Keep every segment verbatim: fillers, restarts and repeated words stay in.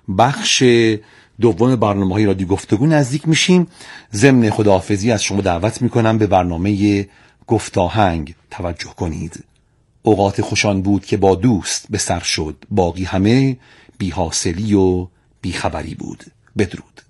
بخش دوم برنامه‌های رادیو گفتگو نزدیک میشیم. ضمن خداحافظی از شما دعوت میکنم به برنامه گفتاهنگ توجه کنید. اوقات خوشان بود که با دوست به سر شد، باقی همه بی‌حاصلی و بیخبری بود. بدرود.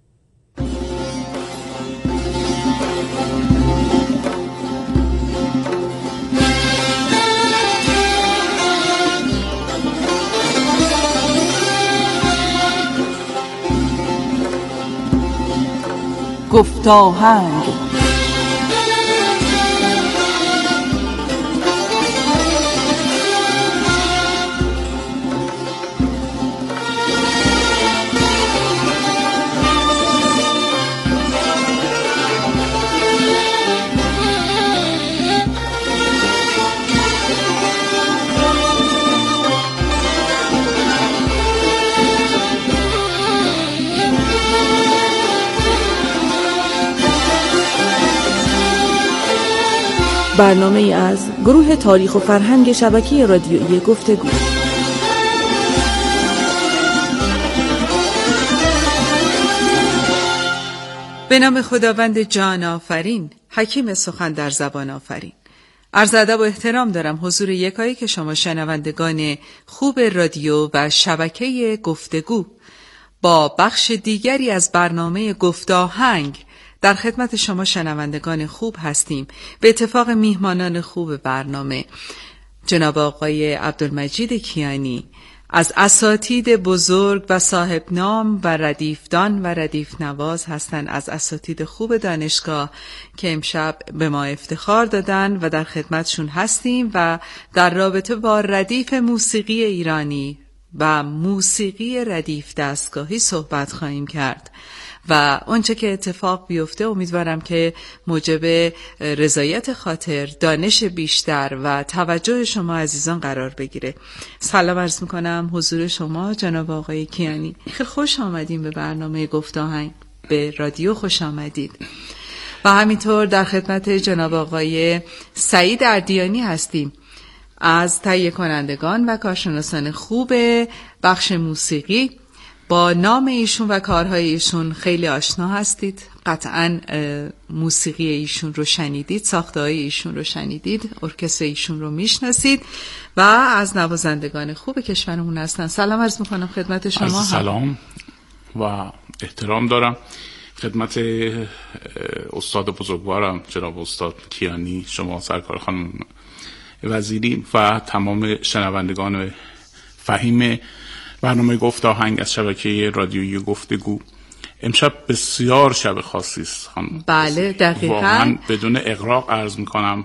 گفتاهنگ. برنامه ای از گروه تاریخ و فرهنگ شبکه رادیویی گفتگو. به نام خداوند جان آفرین، حکیم سخن در زبان آفرین. عرض ادب و احترام دارم حضور یکایی که شما شنوندگان خوب رادیو و شبکه گفتگو با بخش دیگری از برنامه گفتاهنگ در خدمت شما شنوندگان خوب هستیم. به اتفاق میهمانان خوب برنامه جناب آقای عبدالمجید کیانی از اساتید بزرگ و صاحب نام و ردیفدان و ردیف نواز هستند، از اساتید خوب دانشگاه که امشب به ما افتخار دادن و در خدمتشون هستیم و در رابطه با ردیف موسیقی ایرانی و موسیقی ردیف دستگاهی صحبت خواهیم کرد و اونچه که اتفاق بیفته امیدوارم که موجب رضایت خاطر، دانش بیشتر و توجه شما عزیزان قرار بگیره. سلام عرض میکنم حضور شما جناب آقای کیانی. خیلی خوش آمدیم به برنامه گفتاهنگ، به رادیو خوش آمدید. و همینطور در خدمت جناب آقای سعید اردیانی هستیم، از تهیه کنندگان و کارشناسان خوب بخش موسیقی. با نام ایشون و کارهای ایشون خیلی آشنا هستید، قطعاً موسیقی ایشون رو شنیدید، ساخته‌های ایشون رو شنیدید، ارکستر ایشون رو میشناسید و از نوازندگان خوب کشورمون هستن. سلام عرض میکنم خدمت شما. سلام و احترام دارم خدمت استاد بزرگوارم جناب استاد کیانی، شما سرکار خانم وزیری و تمام شنوندگان فهیم برنامه گفتاهنگ از شبکه رادیویی گفتگو. امشب بسیار شب خاصی است خانم. بله دقیقاً. واقعا بدون اغراق عرض میکنم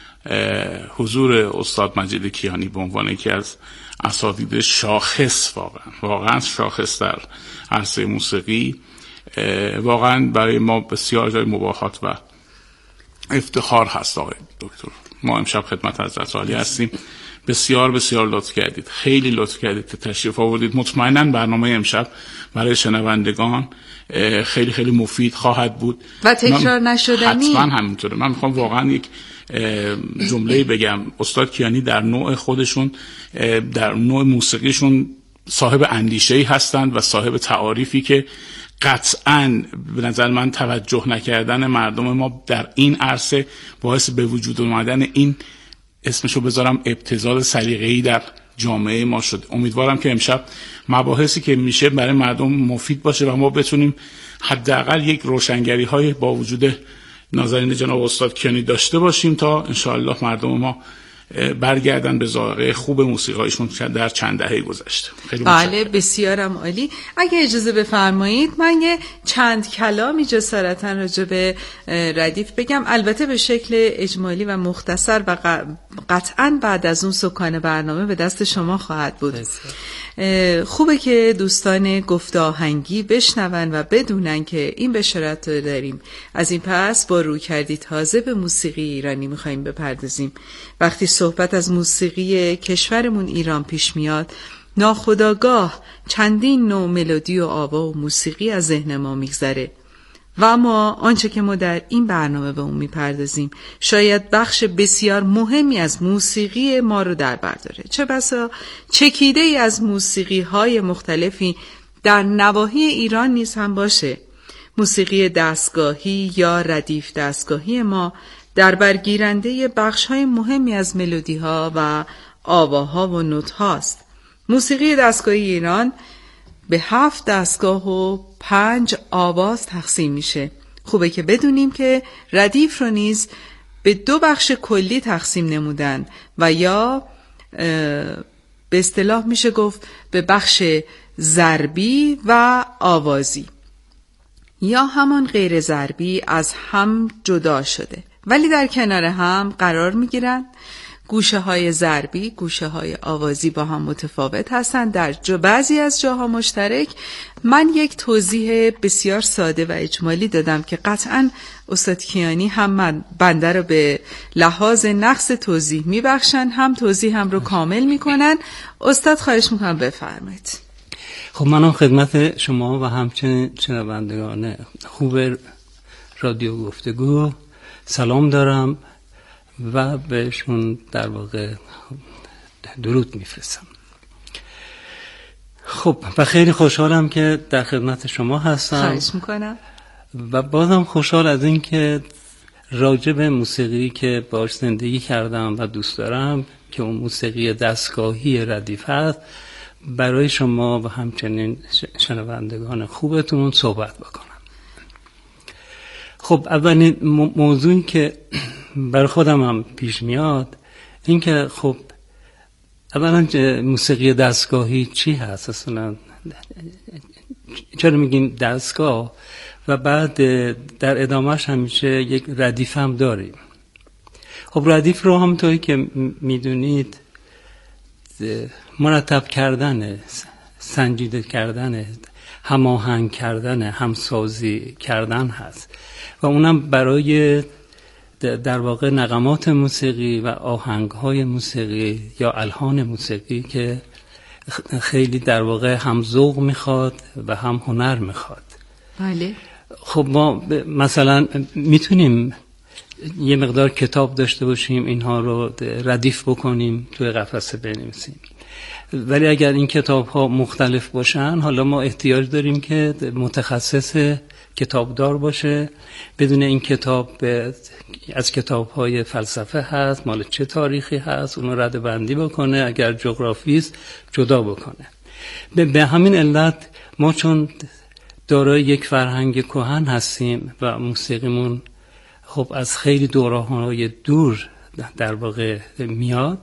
حضور استاد مجید کیانی به عنوان یکی از اساتید شاخص، واقعا واقعا شاخص در عرصه موسیقی، واقعا برای ما بسیار جای مباهات و افتخار هست. آقای دکتر، ما امشب خدمت حضرت عالی هستیم. بسیار بسیار لطف کردید، خیلی لطف کردید که تشریف آوردید. مطمئناً برنامه امشب برای شنوندگان خیلی خیلی مفید خواهد بود و تکرار نشدنی. حتما همینطوره. من میخوام واقعا یک جمله بگم. استاد کیانی در نوع خودشون، در نوع موسیقیشون صاحب اندیشه‌ای هستند و صاحب تعاریفی که قطعاً به نظر من توجه نکردن مردم ما در این عرصه باعث به وجود اومدن این، اسمشو بذارم، ابتذال سلیقه‌ای در جامعه ما شد. امیدوارم که امشب مباحثی که میشه برای مردم مفید باشه و ما بتونیم حداقل یک روشنگری های با وجود نازنین جناب استاد کیانی داشته باشیم تا انشاءالله مردم ما برگردن به ذائقه خوب موسیقیشون در چند دهه گذشته. خیلی بله بسیارم عالی. اگه اجازه بفرمایید من یه چند کلامی جسارتا راجع به ردیف بگم، البته به شکل اجمالی و مختصر و قطعاً بعد از اون سکان برنامه به دست شما خواهد بود. خوبه که دوستان گفتاهنگی بشنون و بدونن که این بشارت رو داریم. از این پس با روی کردی تازه به موسیقی ایرانی میخواییم بپردازیم. وقتی صحبت از موسیقی کشورمون ایران پیش میاد، ناخودآگاه چندین نوع ملودی و آوا و موسیقی از ذهن ما میگذره و اما آنچه که ما در این برنامه به اون میپردازیم شاید بخش بسیار مهمی از موسیقی ما رو در بر داره. چه بسا چکیده ای از موسیقی های مختلفی در نواحی ایران نیز هم باشه. موسیقی دستگاهی یا ردیف دستگاهی ما در برگیرنده بخش‌های مهمی از ملودی‌ها و آواها و نوت‌هاست. موسیقی دستگاهی ایران به هفت دستگاه و پنج آواز تقسیم میشه. خوبه که بدونیم که ردیف رو نیز به دو بخش کلی تقسیم نمودن و یا به اصطلاح میشه گفت به بخش ضربی و آوازی، یا همان غیر ضربی از هم جدا شده ولی در کنار هم قرار میگیرن. گوشه های ضربی، گوشه های آوازی با هم متفاوت هستند، در جا بعضی از جاها مشترک. من یک توضیح بسیار ساده و اجمالی دادم که قطعاً استاد کیانی هم من بنده رو به لحاظ نقص توضیح میبخشن، هم توضیح هم رو کامل میکنن. استاد خواهش میکنم بفرمایید. خب منم خدمت شما و همچنین شنوندگان خوب رادیو گفتگو سلام دارم و بهشون در واقع درود میفرستم. خب و خیلی خوشحالم که در خدمت شما هستم. خواهش میکنم. و بازم خوشحال از این که راجع به موسیقی که باش زندگی کردم و دوست دارم که اون موسیقی دستگاهی ردیف هست برای شما و همچنین شنوندگان خوبتون صحبت بکنم. خب اولین موضوعی که برای خودم هم پیش میاد این که خب اولا موسیقی دستگاهی چی هست اصلا، چرا میگیم دستگاه، و بعد در ادامهش همیشه یک ردیف هم داریم. خب ردیف رو همونطوری که میدونید مرتب کردن، سنجیده کردن، هماهنگ کردن، همسازی کردن هست و اونم برای در واقع نغمات موسیقی و آهنگ‌های موسیقی یا الحان موسیقی که خیلی در واقع هم ذوق میخواد و هم هنر میخواد. بله. خب ما مثلا میتونیم یه مقدار کتاب داشته باشیم، اینها رو ردیف بکنیم، توی قفسه بنویسیم، ولی اگر این کتاب ها مختلف باشن حالا ما احتیاج داریم که متخصص کتابدار باشه، بدون این کتاب از کتاب های فلسفه هست، مال چه تاریخی هست، اونو رده بندی بکنه، اگر جغرافیست جدا بکنه. به همین علت ما چون دارای یک فرهنگ کهن هستیم و موسیقیمون خب از خیلی دوره‌های دور در واقع میاد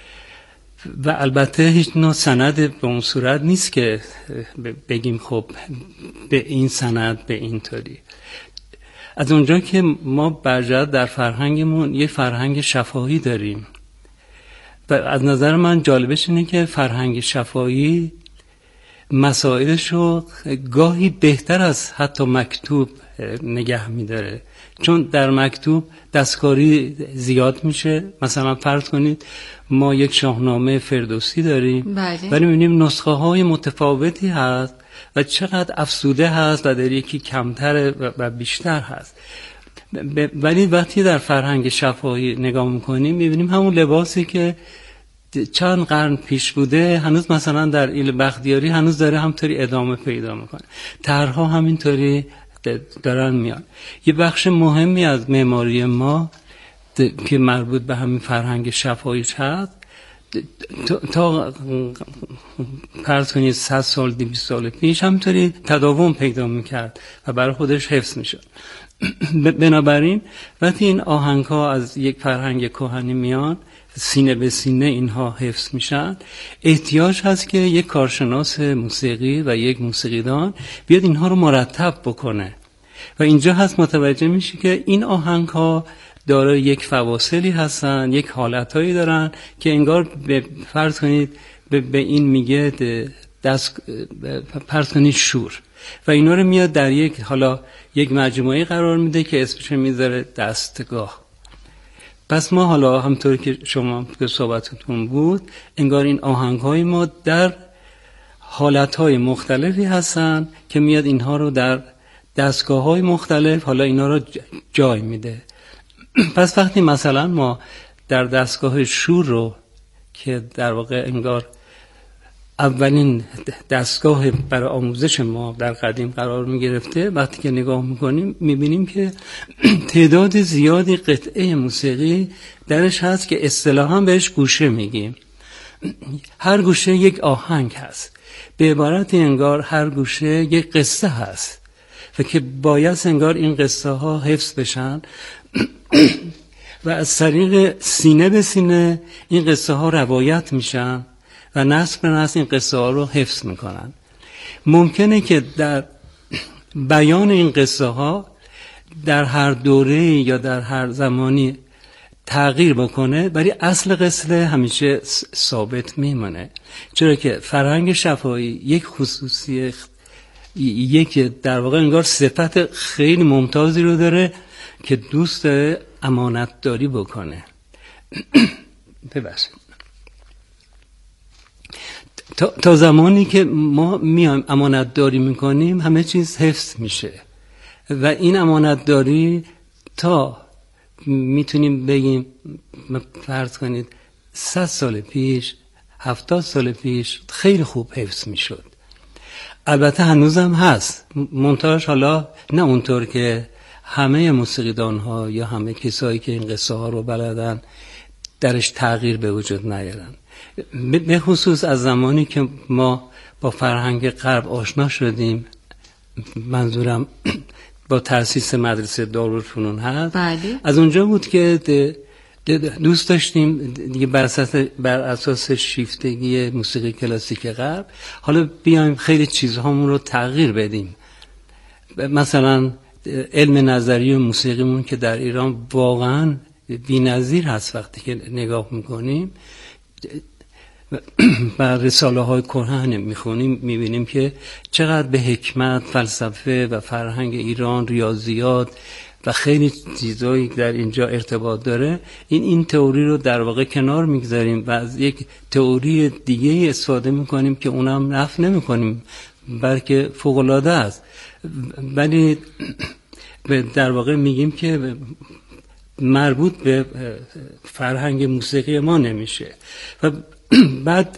و البته هیچ نوع سند به اون صورت نیست که بگیم خب به این سند به این طوری. از اونجا که ما برجرد در فرهنگمون یه فرهنگ شفاهی داریم و از نظر من جالبش اینه که فرهنگ شفاهی مسائلش رو گاهی بهتر از حتی مکتوب نگه می‌داره، چون در مکتوب دستکاری زیاد میشه. مثلا فرض کنید ما یک شاهنامه فردوسی داریم، بله. ولی می‌بینیم نسخه های متفاوتی هست و چقدر افزوده هست و در یکی کمتر و بیشتر هست. ولی وقتی در فرهنگ شفاهی نگاه می‌کنیم می‌بینیم همون لباسی که چند قرن پیش بوده هنوز مثلا در ایل بختیاری هنوز داره همطوری ادامه پیدا میکنه، طرح‌ها همینطوری دارن میان. یه بخش مهمی از معماری ما که مربوط به همین فرهنگ شفاهیش هست تا فرض کنید صد سال دویست سال پیش همینطوری تداوم پیدا میکرد و برای خودش حفظ میشد. بنابراین وقتی این آهنگ ها از یک فرهنگ کهنی میان سینه به سینه اینها حفظ میشن، احتیاج هست که یک کارشناس موسیقی و یک موسیقیدان بیاد اینها رو مرتب بکنه و اینجا هست متوجه میشه که این آهنگ ها دارای یک فواصلی هستن، یک حالتهایی دارن که انگار به فرض کنید به, به این میگه دست فرض کنید شور و اینا رو میاد در یک حالا یک مجموعه قرار میده که اسمش میذاره دستگاه. پس ما حالا همطور که شما که صحبتتون بود انگار این آهنگ‌های ما در حالت‌های مختلفی هستن که میاد اینها رو در دستگاه‌های مختلف حالا اینا رو جای میده. پس وقتی مثلا ما در دستگاه شور رو که در واقع انگار اولین دستگاه برای آموزش ما در قدیم قرار می گرفته. وقتی که نگاه میکنیم میبینیم که تعداد زیادی قطعه موسیقی درش هست که اصطلاحاً بهش گوشه میگیم. هر گوشه یک آهنگ هست، به عبارت انگار هر گوشه یک قصه هست و که باید انگار این قصه ها حفظ بشن و از طریق سینه به سینه این قصه ها روایت میشن و نسل به نسل این قصه ها رو حفظ میکنن. ممکنه که در بیان این قصه ها در هر دوره یا در هر زمانی تغییر بکنه، ولی اصل قصه همیشه ثابت میمونه، چرا که فرهنگ شفاهی یک خصوصی یک در واقع انگار صفت خیلی ممتازی رو داره که دوست امانت داری بکنه. ببخشید. تا, تا زمانی که ما میایم امانت داری میکنیم همه چیز حفظ میشه و این امانت داری تا میتونیم بگیم فرض کنید صد سال پیش، هفتاد سال پیش خیلی خوب حفظ میشد. البته هنوزم هست، منتهاش حالا نه اونطور که همه موسیقیدان ها یا همه کسایی که این قصه ها رو بلدن درش تغییر به وجود نیارن. به خصوص از زمانی که ما با فرهنگ غرب آشنا شدیم، منظورم با تأسیس مدرسه دارالفنون هست، بله. از اونجا بود که دوست داشتیم دیگه بر اساس بر اساس شیفتگی موسیقی کلاسیک غرب حالا بیایم خیلی چیزهامون رو تغییر بدیم. مثلا علم نظری موسیقیمون که در ایران واقعا بی‌نظیر هست، وقتی که نگاه میکنیم و رساله های کهن میخونیم میبینیم که چقدر به حکمت، فلسفه و فرهنگ ایران، ریاضیات و خیلی چیزایی در اینجا ارتباط داره. این این تئوری رو در واقع کنار میگذاریم و از یک تئوری دیگه استفاده میکنیم که اونم نفی نمیکنیم بلکه فوق العاده است، ولی در واقع میگیم که مربوط به فرهنگ موسیقی ما نمیشه. و بعد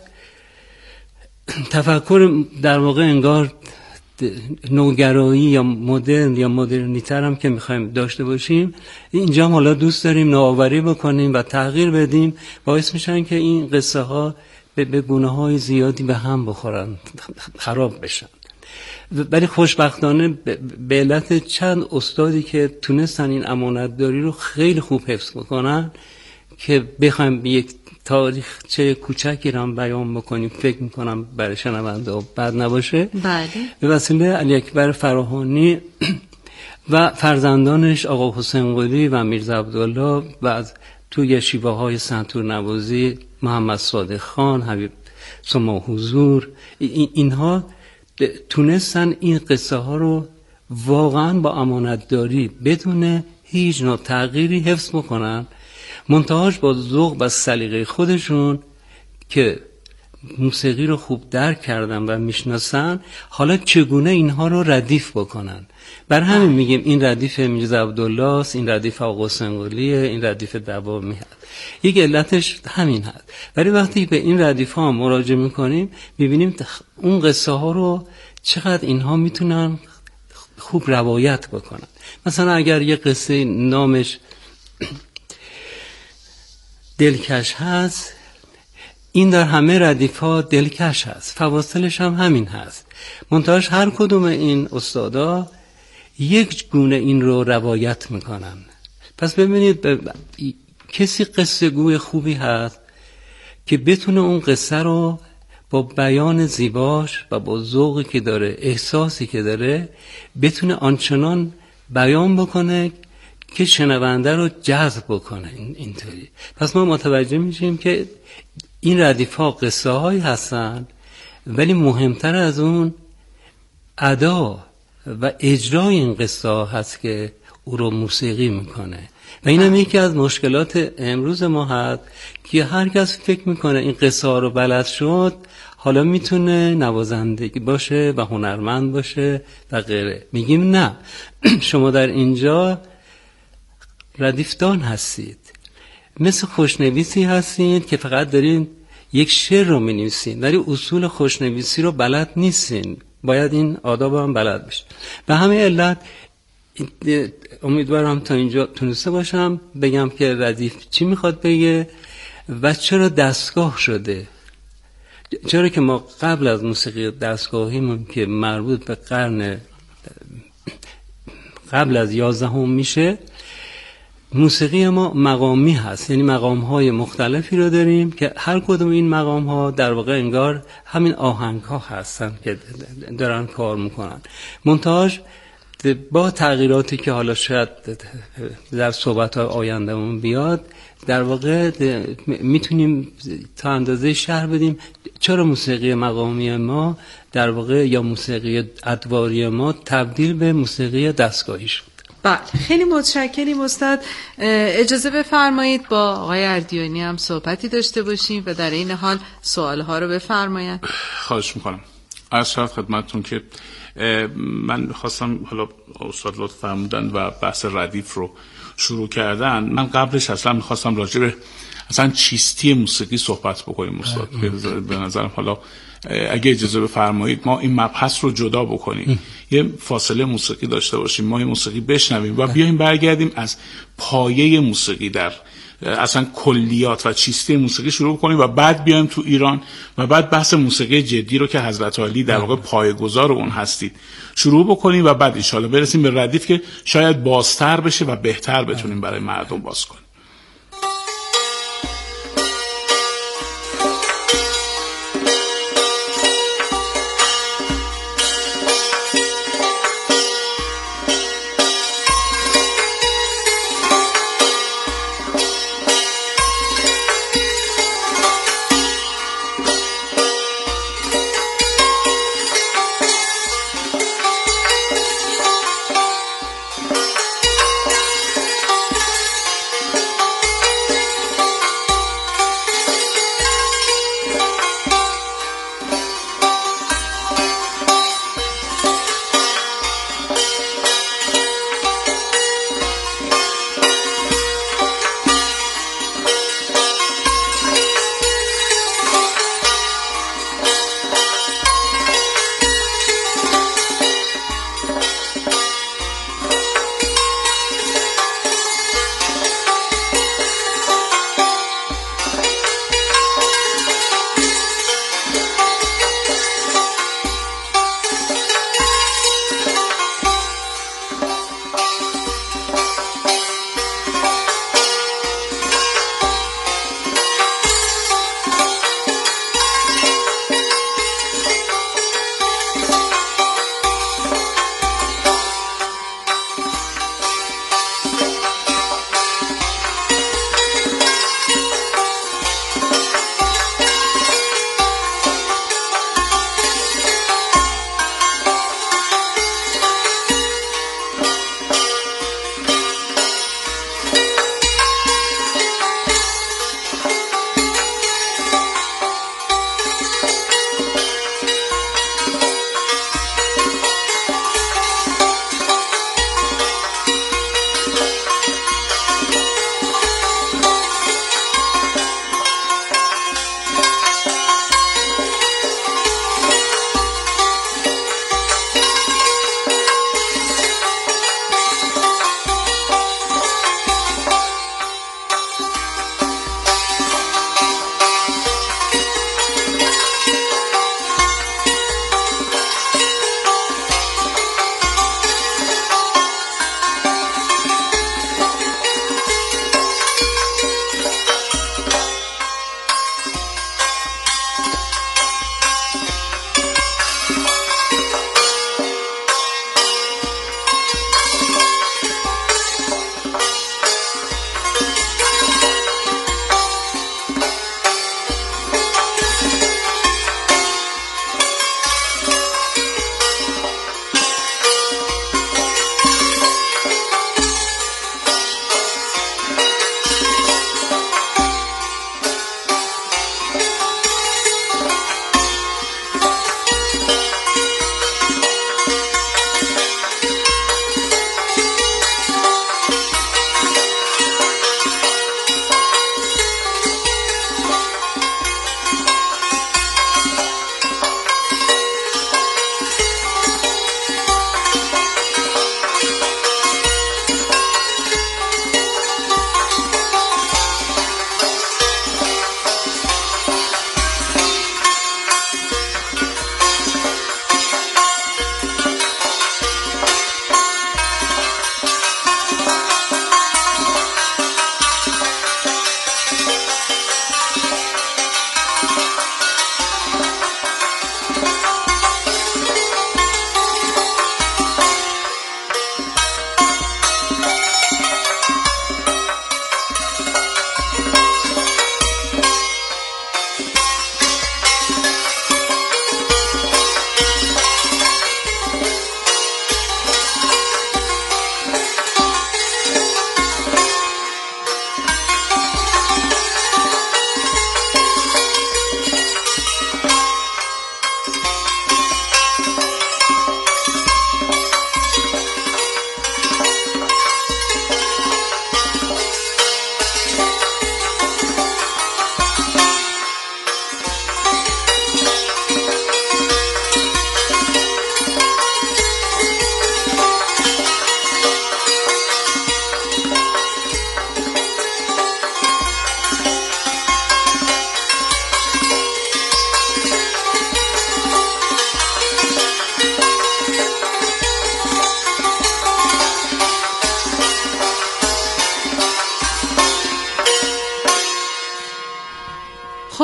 تفکر در واقع انگار نوگرایی یا مدرن یا مدرنیتر هم که میخوایم داشته باشیم، اینجا هم حالا دوست داریم نوآوری بکنیم و تغییر بدیم، باعث میشن که این قصه ها به گونه های زیادی به هم بخورن، خراب بشن. ولی خوشبختانه به علت چند استادی که تونستن این امانتداری رو خیلی خوب حفظ بکنن که بخوایم یک تاریخچه کوچکی رو بیان بکنیم، فکر میکنم برای شنونده بد نباشه. بله. به وسیله علی اکبر فراهانی و فرزندانش آقا حسین قلی و میرزا عبدالله و از توی شیوه های سنتور نوازی محمد صادق خان، حبیب سما حضور، اینها تونستن این قصه ها رو واقعا با امانتداری بدون هیچ نوع تغییری حفظ بکنن، منتهاش با ذوق و سلیقه خودشون که موسیقی رو خوب درک کردن و میشناسن، حالا چگونه اینها رو ردیف بکنن. بر همین میگیم این ردیف میرزا عبدالله است، این ردیف آقا حسین قلیه، این ردیف دوامی هست. یک علتش همین هست. ولی وقتی به این ردیف ها مراجعه میکنیم میبینیم اون قصه ها رو چقدر اینها میتونن خوب روایت بکنن. مثلا اگر یه قصه نامش دلکش هست، این در همه ردیف ها دلکش هست، فواصلش هم همین هست. منتهاش هر کدوم این استادا یک گونه این رو روایت میکنن. پس ببینید ب... کسی قصه گوی خوبی هست که بتونه اون قصه رو با بیان زیباش و با ذوقی که داره، احساسی که داره، بتونه آنچنان بیان بکنه که شنونده رو جذب بکنه. اینطوری پس ما متوجه میشیم که این ردیف ها قصه هایی هستن، ولی مهمتر از اون ادا و اجرای این قصه ها هست که او رو موسیقی میکنه. و این هم یکی از مشکلات امروز ما هست که هر کس فکر میکنه این قصه ها رو بلد شد، حالا میتونه نوازندگی باشه و هنرمند باشه و غیره. میگیم نه، شما در اینجا ردیفدان هستید، مثل خوشنویسی هستید که فقط دارین یک شعر رو می‌نویسین ولی اصول خوشنویسی رو بلد نیستین، باید این آداب هم بلد بشین. به همین علت امیدوارم تا اینجا تونسته باشم بگم که ردیف چی میخواد بگه و چرا دستگاه شده. چرا که ما قبل از موسیقی دستگاهیمون که مربوط به قرن قبل از یازدهم میشه، موسیقی ما مقامی هست، یعنی مقام های مختلفی رو داریم که هر کدوم این مقام ها در واقع انگار همین آهنگ ها هستن که دارن کار میکنن. منتهاش با تغییراتی که حالا شاید در صحبت های آیندهمون بیاد، در واقع میتونیم تا اندازه شرح بدیم چرا موسیقی مقامی ما در واقع یا موسیقی ادواری ما تبدیل به موسیقی دستگاهی شد. بله، خیلی متشکریم استاد. اجازه بفرمایید با آقای اردیانی هم صحبتی داشته باشیم و در این حال سوالها رو بفرمایید. خواهش میکنم. عرض شد خدمتتون که من خواستم، حالا استاد لطف فرمودن و بحث ردیف رو شروع کردن، من قبلش اصلا میخواستم راجع به اصلا چیستی موسیقی صحبت بکنیم استاد. به نظرم حالا اگه اجازه بفرمایید ما این مبحث رو جدا بکنیم، یه فاصله موسیقی داشته باشیم، ما این موسیقی بشنویم و بیایم برگردیم از پایه موسیقی، در اصلا کلیات و چیستی موسیقی شروع کنیم و بعد بیایم تو ایران و بعد بحث موسیقی جدی رو که حضرت علی در واقع پایه‌گذار اون هستید شروع بکنیم و بعد انشالله برسیم به ردیف که شاید بازتر بشه و بهتر بتونیم برای مردم باز کنیم.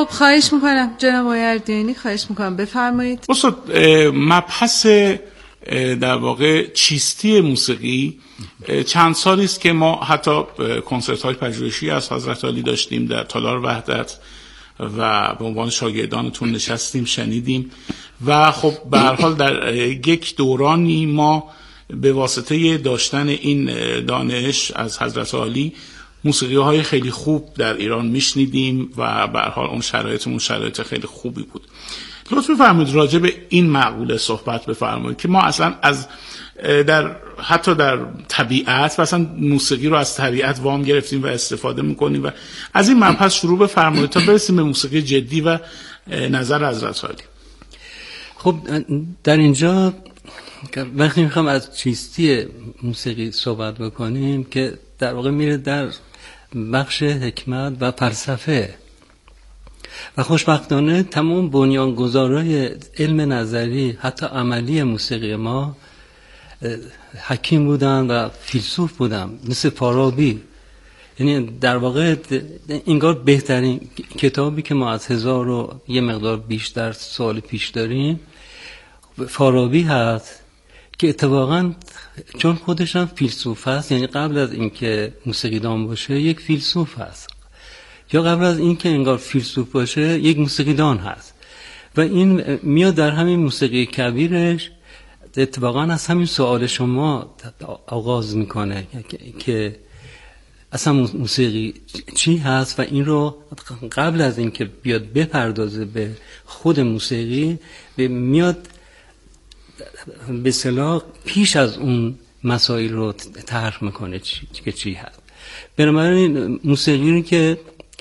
خب خواهش میکنم جناب آقای اردیانی، خواهش میکنم بفرمایید. استاد، مبحث در واقع چیستی موسیقی چند سالی است که ما حتی کنسرت های پژوهشی از حضرت عالی داشتیم در تالار وحدت و به عنوان شاگردانتون نشستیم شنیدیم و خب به هر حال در یک دورانی ما به واسطه داشتن این دانش از حضرت عالی موسیقی های خیلی خوب در ایران میشنیدیم و به هر حال اون شرایطمون شرایط خیلی خوبی بود. لطف بفرمایید راجع به این مقوله صحبت بفرمایید که ما اصلا از در حتی در طبیعت و اصلا موسیقی رو از طبیعت وام گرفتیم و استفاده میکنیم و از این مبحث شروع بفرمایید تا برسیم به موسیقی جدی و نظر حضرت عالی. خب در اینجا وقتی میخوام از چیستی موسیقی صحبت بکنیم که در واقع میره در بخش حکمت و فلسفه و خوشبختانه تمام بنیانگذارای علم نظری حتی عملی موسیقی ما حکیم بودن و فیلسوف بودن، مثل فارابی. یعنی در واقع انگار بهترین کتابی که ما از هزار و یه مقدار بیشتر سال پیش داریم فارابی هست که اتفاقا چون خودش هم فیلسوف هست، یعنی قبل از اینکه موسیقیدان باشه یک فیلسوف هست، یا قبل از اینکه انگار فیلسوف باشه یک موسیقیدان هست و این میاد در همین موسیقی کبیرش اتفاقا از همین سوال شما آغاز میکنه که اصلا موسیقی چی هست و این رو قبل از اینکه بیاد بپردازه به خود موسیقی میاد به اصطلاح پیش از اون مسائل رو طرح میکنه که چی هست. بنابراین موسیقی رو که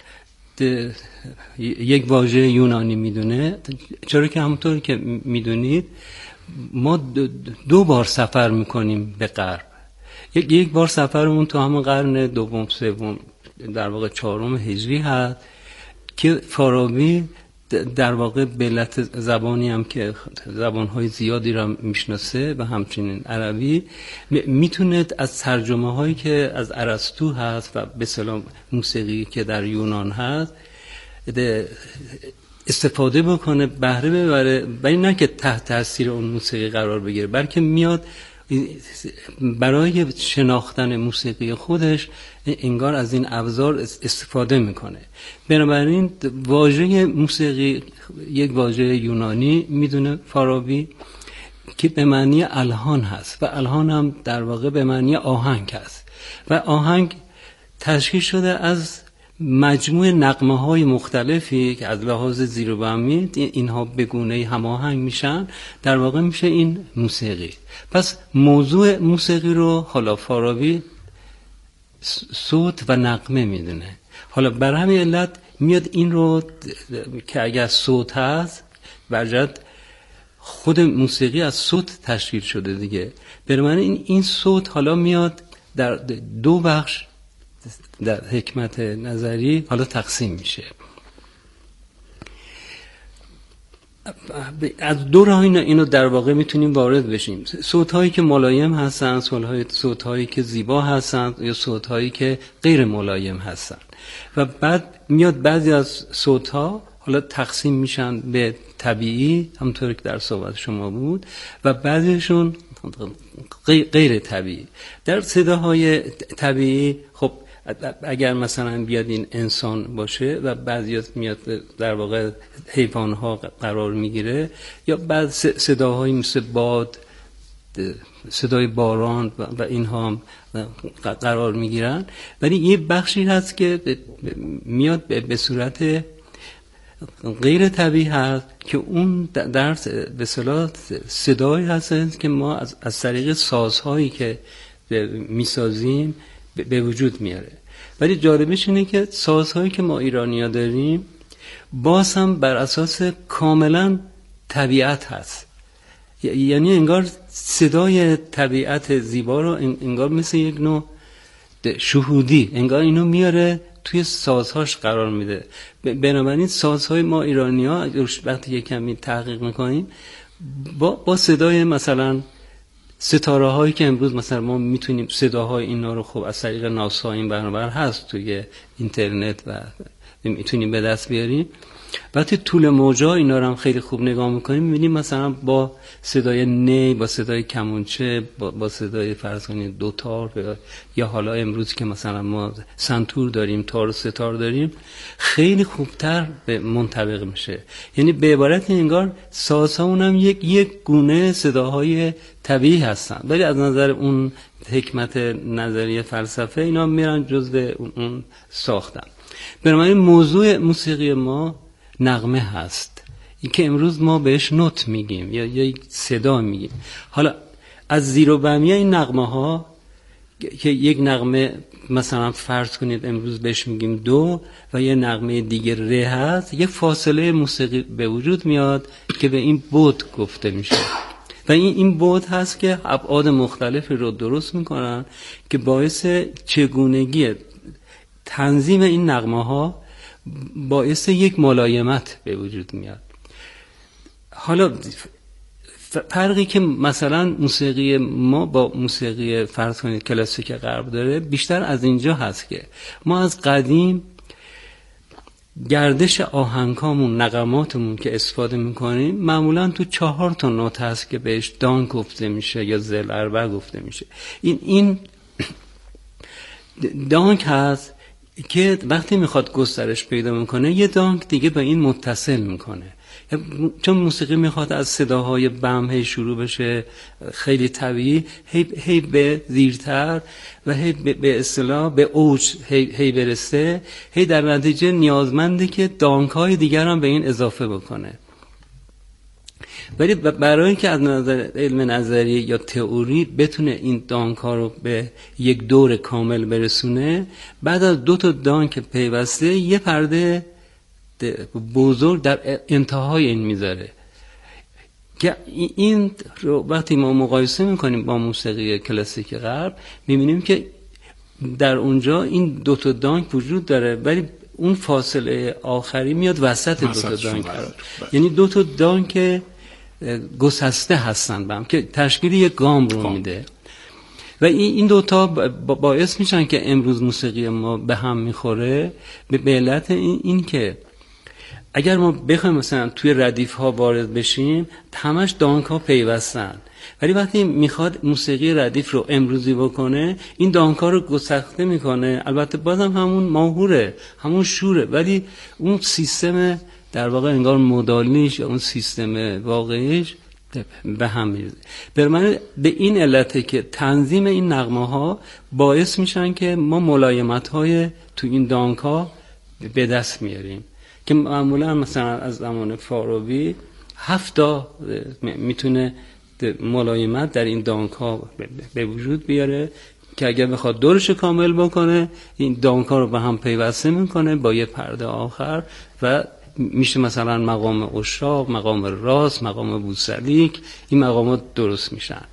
یک واژه یونانی میدونه، چرا که همونطور که میدونید ما دو بار سفر میکنیم به غرب. یک یک بار سفرمون تو همون قرن دوم سوم در واقع چهارم هجری هست که فارابی در واقع به علت زبانی هم که زبانهای زیادی را میشناسه و همچنین عربی میتونه از ترجمه هایی که از ارسطو هست و به اصطلاح موسیقی که در یونان هست استفاده بکنه، بهره ببره، ولی نه که تحت تاثیر اون موسیقی قرار بگیره، بلکه میاد برای شناختن موسیقی خودش انگار از این ابزار استفاده میکنه. بنابراین واژه موسیقی یک واژه یونانی میدونه فارابی که به معنی الهان هست و الهان هم در واقع به معنی آهنگ هست و آهنگ تشکیل شده از مجموع نغمه های مختلفی که از لحاظ زیر و بمی اینها به گونه هماهنگ میشن، در واقع میشه این موسیقی. پس موضوع موسیقی رو حالا فارابی صوت و نغمه میدونه. حالا بر همین علت میاد این رو که اگر صوت هست برجت خود موسیقی از صوت تشکیل شده دیگه، بنابراین این این صوت حالا میاد در دو بخش در حکمت نظری حالا تقسیم میشه. از دو راه اینو در واقع میتونیم وارد بشیم. صوت‌هایی که ملایم هستن، صوت‌هایی که زیبا هستن یا صوت‌هایی که غیر ملایم هستن و بعد میاد بعضی از صوت‌ها حالا تقسیم میشن به طبیعی همونطور که در صحبت شما بود و بعضیشون غیر طبیعی. در صداهای طبیعی خب اگر مثلا بیاد این انسان باشه و بعضیات میاد در واقع حیوانها قرار میگیره یا بعد صداهایی مثل باد، صدای باران و اینها هم قرار میگیرن، ولی یه بخشی هست که میاد به صورت غیر طبیعی هست که اون در به اصطلاح صدایی هست که ما از از طریق سازهایی که میسازیم به وجود میاره. ولی جالبش اینه که سازهایی که ما ایرانی‌ها داریم باز هم بر اساس کاملا طبیعت هست، یعنی انگار صدای طبیعت زیبا رو انگار مثل یک نوع شهودی انگار اینو میاره توی سازهاش قرار میده. بنابراین سازهای ما ایرانی‌ها وقتی یک کمی تحقیق میکنیم با با صدای مثلا ستاره هایی که امروز مثلا ما میتونیم صداهای اینا رو خب از طریق ناسا این برنامه هست توی اینترنت و میتونیم به دست بیاریم، وقتی طول موجا اینا رو هم خیلی خوب نگاه میکنیم میبینیم مثلا با صدای نی، با صدای کمونچه، با, با صدای فرض کنید دوتار، یا حالا امروز که مثلا ما سنتور داریم، تار و ستار داریم، خیلی خوبتر به منطبق میشه. یعنی به عبارت انگار سازها اونم یک یک گونه صداهای طبیعی هستن، ولی از نظر اون حکمت نظریه فلسفه اینا میرن جزء اون ساختن. بنابراین موضوع موسیقی ما نغمه هست، این که امروز ما بهش نوت میگیم یا یا صدا میگیم. حالا از زیر و بمیه این نغمه ها که یک نغمه مثلا فرض کنید امروز بهش میگیم دو و یه نغمه دیگه ره هست، یه فاصله موسیقی به وجود میاد که به این بود گفته میشه و این این بود هست که ابعاد مختلفی رو درست میکنن که باعث چگونگی تنظیم این نغمه ها باعث یک ملایمت به وجود میاد. حالا فرقی که مثلا موسیقی ما با موسیقی فرض کنید کلاسیک غرب داره بیشتر از اینجا هست که ما از قدیم گردش آهنگامون، نغماتمون که استفاده میکنیم معمولا تو چهار تا نوت هست که بهش دان گفته میشه یا زل اربع گفته میشه. این این دانک هست که وقتی میخواد گسترش پیدا میکنه یه دانک دیگه به این متصل میکنه، چون موسیقی میخواد از صداهای بم هی شروع بشه خیلی طبیعی، هی, هی به زیرتر و هی به اصطلاح به اوج هی, هی برسه، هی در نتیجه نیازمنده که دانک های دیگر هم به این اضافه بکنه. ولی برای اینکه از نظر علم نظری یا تئوری بتونه این دانک ها رو به یک دور کامل برسونه، بعد از دو تا دانک پیوسته یه پرده بزرگ در انتهای این میذاره که این رو وقتی ما مقایسه میکنیم با موسیقی کلاسیک غرب میبینیم که در اونجا این دو تا دانک وجود داره ولی اون فاصله آخری میاد وسط دو تا دانک قرار، یعنی دو تا دانک گسسته هستن به هم که تشکیل یک گام رو میده و این دوتا باعث میشن که امروز موسیقی ما به هم میخوره به علت این, این که اگر ما بخوایم مثلا توی ردیف ها وارد بشیم همش دانک ها پیوستن، ولی وقتی میخواد موسیقی ردیف رو امروزی بکنه این دانک ها رو گسسته میکنه، البته بازم همون ماهوره، همون شوره، ولی اون سیستم در واقع انگار مدالیش یا اون سیستم واقعیش به هم میرزه. برای به این علته که تنظیم این نغمه ها باعث میشن که ما ملایمت های تو این دانک ها به دست میاریم که معمولا مثلا از زمان فارابی هفتا میتونه ملایمت در این دانک ها به وجود بیاره که اگر بخواد دورش کامل بکنه این دانک ها رو به هم پیوسته میکنه با یه پرده آخر و میشه مثلا مقام عشاق، مقام راست، مقام بوسلیک، این مقامات درست میشن.